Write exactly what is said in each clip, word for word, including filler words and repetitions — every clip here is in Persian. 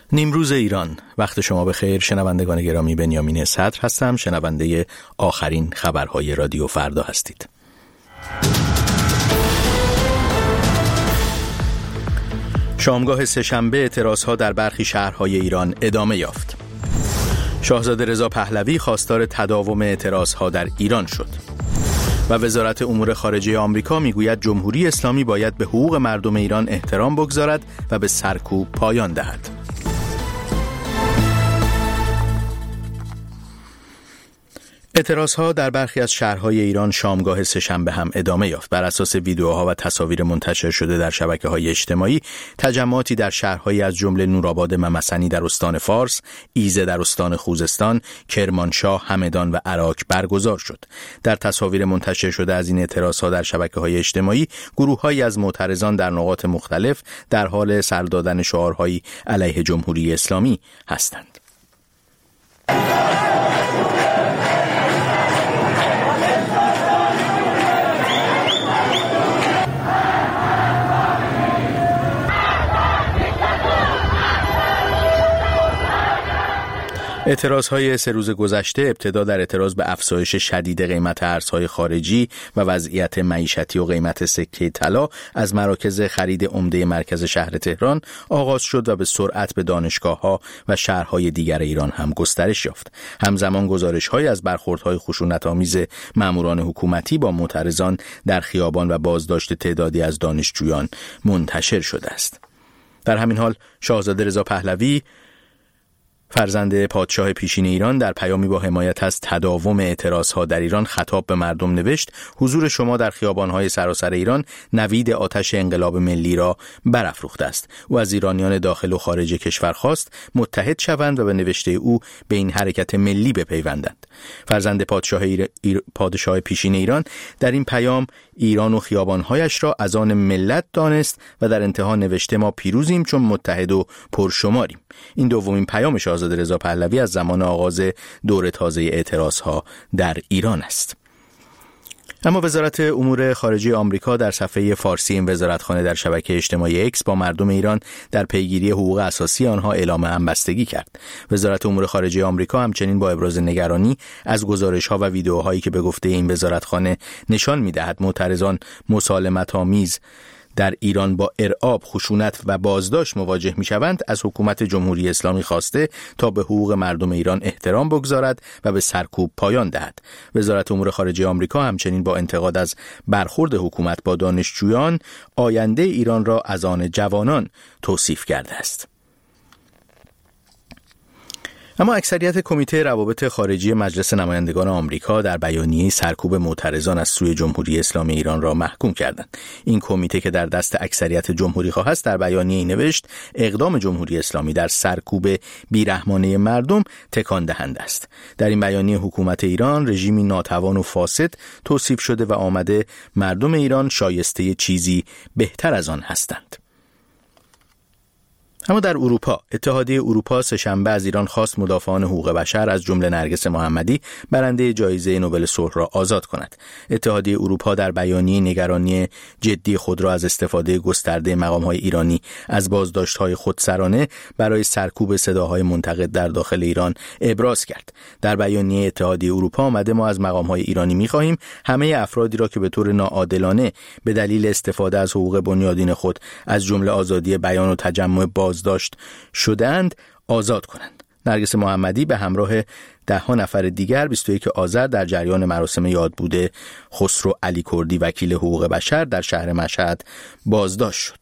نیمروز ایران، وقت شما بخیر. شنوندگان گرامی، بنیامین صدر هستم. شنونده آخرین خبرهای رادیو فردا هستید. شامگاه سه‌شنبه اعتراضها در برخی شهرهای ایران ادامه یافت. شاهزاده رضا پهلوی خواستار تداوم اعتراضها در ایران شد و وزارت امور خارجه آمریکا میگوید جمهوری اسلامی باید به حقوق مردم ایران احترام بگذارد و به سرکوب پایان دهد. اعتراضها در برخی از شهرهای ایران شامگاه سه‌شنبه هم ادامه یافت. بر اساس ویدیوها و تصاویر منتشر شده در شبکه‌های اجتماعی، تجمعاتی در شهرهایی از جمله نورآباد ممسنی در استان فارس، ایزه در استان خوزستان، کرمانشاه، همدان و عراق برگزار شد. در تصاویر منتشر شده از این اعتراضها در شبکه‌های اجتماعی، گروه‌هایی از معترضان در نقاط مختلف در حال سر دادن شعارهایی علیه جمهوری اسلامی هستند. اعتراضهای سه روز گذشته ابتدا در اعتراض به افزایش شدید قیمت ارزهای خارجی و وضعیت معیشتی و قیمت سکه طلا از مراکز خرید عمده مرکز شهر تهران آغاز شد و به سرعت به دانشگاه‌ها و شهرهای دیگر ایران هم گسترش یافت. همزمان گزارش‌های از برخوردهای خشونت‌آمیز ماموران حکومتی با معترضان در خیابان و بازداشت تعدادی از دانشجویان منتشر شده است. در همین حال شاهزاده رضا پهلوی فرزند پادشاه پیشین ایران در پیامی با حمایت از تداوم اعتراضها در ایران خطاب به مردم نوشت: حضور شما در خیابان‌های سراسر ایران نوید آتش انقلاب ملی را برافروخته است. او از ایرانیان داخل و خارج کشور خواست متحد شوند و به نوشته او به این حرکت ملی بپیوندند. فرزند پادشاه ایر... ایر... پادشاه پیشین ایران در این پیام ایران و خیابان‌هایش را از آن ملت دانست و در انتها نوشته: ما پیروزیم چون متحد و پرشماریم. این دومین پیام شاهزاده رضا پهلوی از زمان آغاز دور تازه اعتراضها در ایران است. اما وزارت امور خارجه آمریکا در صفحه فارسی این وزارتخانه در شبکه اجتماعی اکس با مردم ایران در پیگیری حقوق اساسی آنها اعلام همبستگی کرد. وزارت امور خارجه آمریکا همچنین با ابراز نگرانی از گزارش‌ها و ویدیوهایی که به گفته این وزارتخانه نشان می‌دهد معترضان مسالمت‌آمیز در ایران با ارعاب، خشونت و بازداشت مواجه می‌شوند، از حکومت جمهوری اسلامی خواسته تا به حقوق مردم ایران احترام بگذارد و به سرکوب پایان دهد. وزارت امور خارجه آمریکا همچنین با انتقاد از برخورد حکومت با دانشجویان، آینده ایران را از آن جوانان توصیف کرده است. اما اکثریت کمیته روابط خارجی مجلس نمایندگان آمریکا در بیانیه سرکوب معترضان از سوی جمهوری اسلامی ایران را محکوم کردند. این کمیته که در دست اکثریت جمهوری خواه است در بیانیه نوشت: اقدام جمهوری اسلامی در سرکوب بیرحمانه مردم تکان دهنده است. در این بیانیه حکومت ایران رژیمی ناتوان و فاسد توصیف شده و آمده مردم ایران شایسته چیزی بهتر از آن هستند. اما در اروپا، اتحادیه اروپا سه‌شنبه از ایران خواست مدافعان حقوق بشر از جمله نرگس محمدی برنده جایزه نوبل صلح را آزاد کند. اتحادیه اروپا در بیانیه نگرانی جدی خود را از استفاده گسترده مقام‌های ایرانی از بازداشت‌های خودسرانه برای سرکوب صداهای منتقد در داخل ایران ابراز کرد. در بیانیه اتحادیه اروپا آمده: ما از مقام‌های ایرانی می‌خواهیم همه افرادی را که به طور ناعادلانه به دلیل استفاده از حقوق بنیادین خود از جمله آزادی بیان و تجمع باز داشت شدند آزاد کنند. نرگس محمدی به همراه ده ها نفر دیگر بیست و یک آذر در جریان مراسم یاد بوده خسرو علی کردی وکیل حقوق بشر در شهر مشهد بازداشت شد.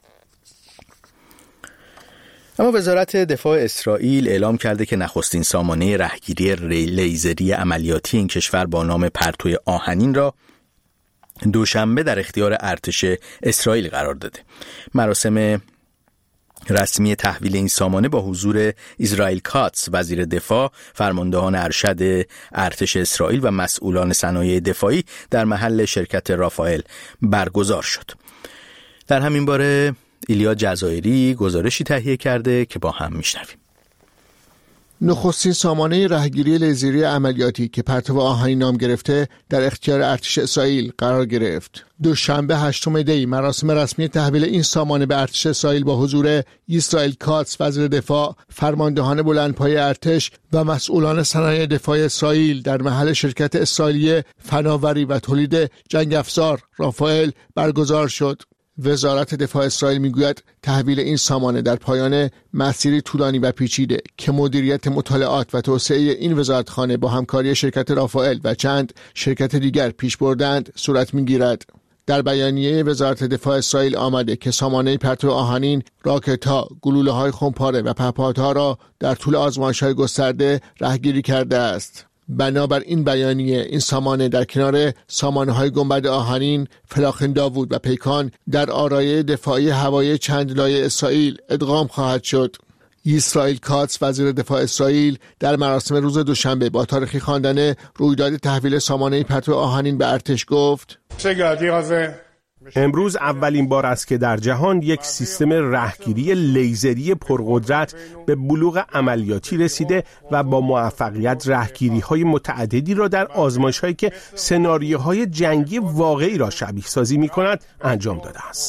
اما وزارت دفاع اسرائیل اعلام کرده که نخستین سامانه رهگیری لیزری عملیاتی این کشور با نام پرتو آهنین را دوشنبه در اختیار ارتش اسرائیل قرار داده. مراسم رسمی تحویل این سامانه با حضور اسرائیل کاتس وزیر دفاع، فرماندهان ارشد ارتش اسرائیل و مسئولان صنایع دفاعی در محل شرکت رافائل برگزار شد. در همین باره ایلیا جزایری گزارشی تهیه کرده که با هم میشنویم. نخستین سامانه رهگیری لیزری عملیاتی که پرتو آهنین نام گرفته در اختیار ارتش اسرائیل قرار گرفت. دوشنبه هشتم دی مراسم رسمی تحویل این سامانه به ارتش اسرائیل با حضور اسرائیل کاتس وزیر دفاع، فرماندهان بلندپایه ارتش و مسئولان صنایع دفاع اسرائیل در محل شرکت اسرائیلی فناوری و تولید جنگ افزار رافائل برگزار شد. وزارت دفاع اسرائیل میگوید تحویل این سامانه در پایان مسیری طولانی و پیچیده که مدیریت مطالعات و توسعه این وزارتخانه با همکاری شرکت رافائل و چند شرکت دیگر پیش بردند صورت میگیرد. در بیانیه وزارت دفاع اسرائیل آمده که سامانه پرتو آهنین، راکت‌ها، گلوله‌های خمپاره و پهپادها را در طول آزمایش‌های گسترده رهگیری کرده است. بنابر این بیانیه این سامانه در کنار سامانه‌های گنبد آهنین، فلاخن داوود و پیکان در آرایه دفاعی هوایی چند لایه اسرائیل ادغام خواهد شد. اسرائیل کاتس وزیر دفاع اسرائیل در مراسم روز دوشنبه با تاریخی خواندن رویداد تحویل سامانه پرتو آهنین به ارتش گفت: امروز اولین بار است که در جهان یک سیستم رهگیری لیزری پرقدرت به بلوغ عملیاتی رسیده و با موفقیت رهگیری‌های متعددی را در آزمایش‌هایی که سناریوهای جنگی واقعی را شبیه سازی می‌کند انجام داده است.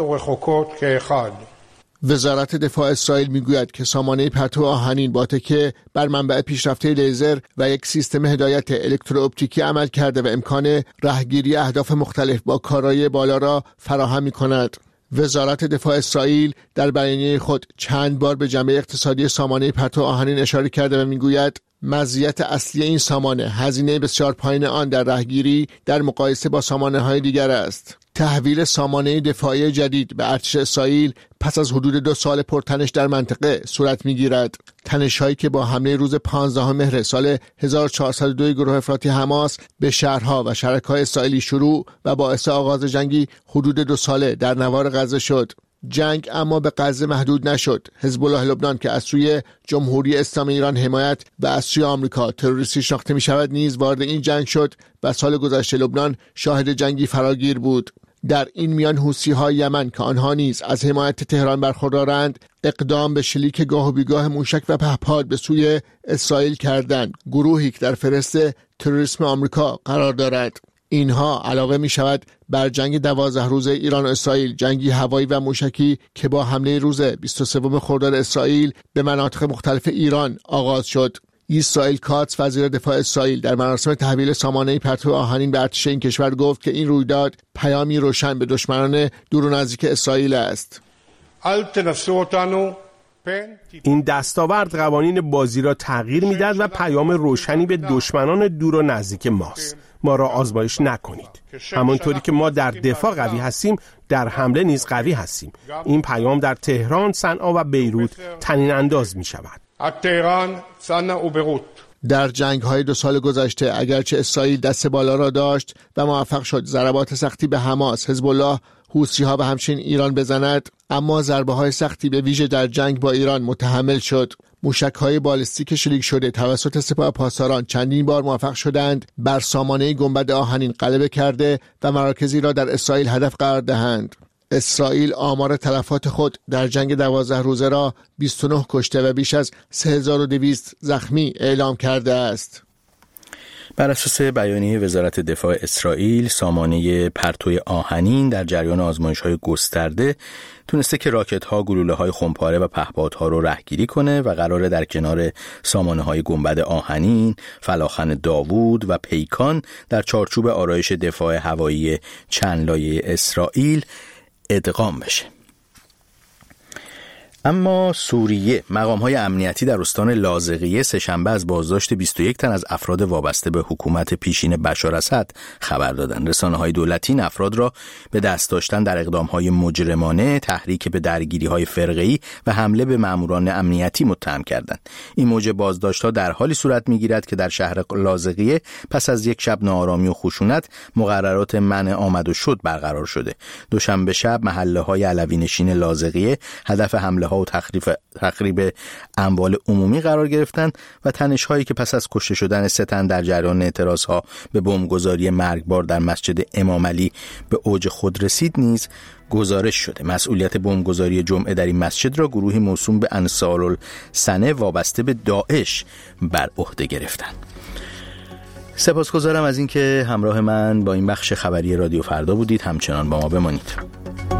وزارت دفاع اسرائیل میگوید که سامانه پرتو آهنین با تکیه بر منبع پیشرفته لیزر و یک سیستم هدایت الکترواپتیکی عمل کرده و امکان رهگیری اهداف مختلف با کارایی بالا را فراهم می‌کند. وزارت دفاع اسرائیل در بیانیه خود چند بار به جنبه اقتصادی سامانه پرتو آهنین اشاره کرده و میگوید مزیت اصلی این سامانه هزینه بسیار پایین آن در رهگیری در مقایسه با سامانه‌های دیگر است. تحویل سامانه دفاعی جدید به ارتش اسرائیل پس از حدود دو سال پرتنش در منطقه صورت می‌گیرد. تنش‌هایی که با حمله روز پانزدهم مهر سال هزار و چهارصد و دو گروه افراطی حماس به شهرها و شرکای اسرائیلی شروع و باعث آغاز جنگی حدود دو ساله در نوار غزه شد. جنگ اما به غزه محدود نشد. حزب الله لبنان که از سوی جمهوری اسلامی ایران حمایت و از سوی آمریکا تروریستی شناخته می شود نیز وارد این جنگ شد و سال گذشته لبنان شاهد جنگی فراگیر بود. در این میان حوثی‌های یمن که آنها نیز از حمایت تهران برخوردارند اقدام به شلیک گاه و بیگاه موشک و پهپاد به سوی اسرائیل کردند. گروهی که در فهرست تروریسم آمریکا قرار دارد. اینها علاوه می شود بر جنگ دوازده روزه ایران و اسرائیل، جنگی هوایی و موشکی که با حمله روز بیست و سوم خرداد اسرائیل به مناطق مختلف ایران آغاز شد. اسرائیل کاتس وزیر دفاع اسرائیل در مراسم تحویل سامانه پرتو آهنین به ارتش این کشور گفت که این رویداد پیامی روشن به دشمنان دور و نزدیک اسرائیل است. این دستاورد قوانین بازی را تغییر می‌دهد و پیام روشنی به دشمنان دور و نزدیک ماست. ما را آزمایش نکنید. همانطوری که ما در دفاع قوی هستیم، در حمله نیز قوی هستیم. این پیام در تهران، صنعا و بیروت طنین انداز می‌شود. در جنگ‌های دو سال گذشته اگرچه اسرائیل دست بالا را داشت و موفق شد ضربات سختی به حماس، حزب الله، حوثی‌ها و همچنین ایران بزند، اما ضربه‌های سختی به ویژه در جنگ با ایران متحمل شد. موشک‌های بالستیک شلیک شده توسط سپاه پاسداران چندین بار موفق شدند بر سامانه گنبد آهنین غلبه کرده و مراکزی را در اسرائیل هدف قرار دهند. اسرائیل آمار تلفات خود در جنگ دوازده روزه را بیست و نه کشته و بیش از سه هزار و دویست زخمی اعلام کرده است. بر اساس بیانیه وزارت دفاع اسرائیل، سامانه پرتو آهنین در جریان آزمایش‌های گسترده تونسته که راکت‌ها، گلوله‌های خمپاره و پهپادها رو رهگیری کنه و قراره در کنار سامانه‌های گنبد آهنین، فلاخن داوود و پیکان در چارچوب آرایش دفاع هوایی چند لایه اسرائیل ادغام بشه. اما سوریه، مقام‌های امنیتی در استان لاذقیه سه‌شنبه از بازداشت بیست و یک تن از افراد وابسته به حکومت پیشین بشار اسد خبر دادند. رسانه‌های دولتی این افراد را به دست داشتن در اقدام‌های مجرمانه، تحریک به درگیری‌های فرقه‌ای و حمله به ماموران امنیتی متهم کردند. این موج بازداشت‌ها در حالی صورت می‌گیرد که در شهر لاذقیه پس از یک شب ناآرامی و خشونت مقررات منع آمد و شد برقرار شده. دوشنبه شب محله‌های علوی‌نشین لاذقیه هدف حمله ها و تخریب تخریب اموال عمومی قرار گرفتند و تنش‌هایی که پس از کشته شدن سه تن در جریان اعتراضها به بمبگذاری مرگبار در مسجد امام علی به اوج خود رسید نیز گزارش شده. مسئولیت بمبگذاری جمعه در این مسجد را گروهی موسوم به انصارالسنه وابسته به داعش بر عهده گرفتند. سپاسگزارم از اینکه همراه من با این بخش خبری رادیو فردا بودید. همچنان با ما بمانید.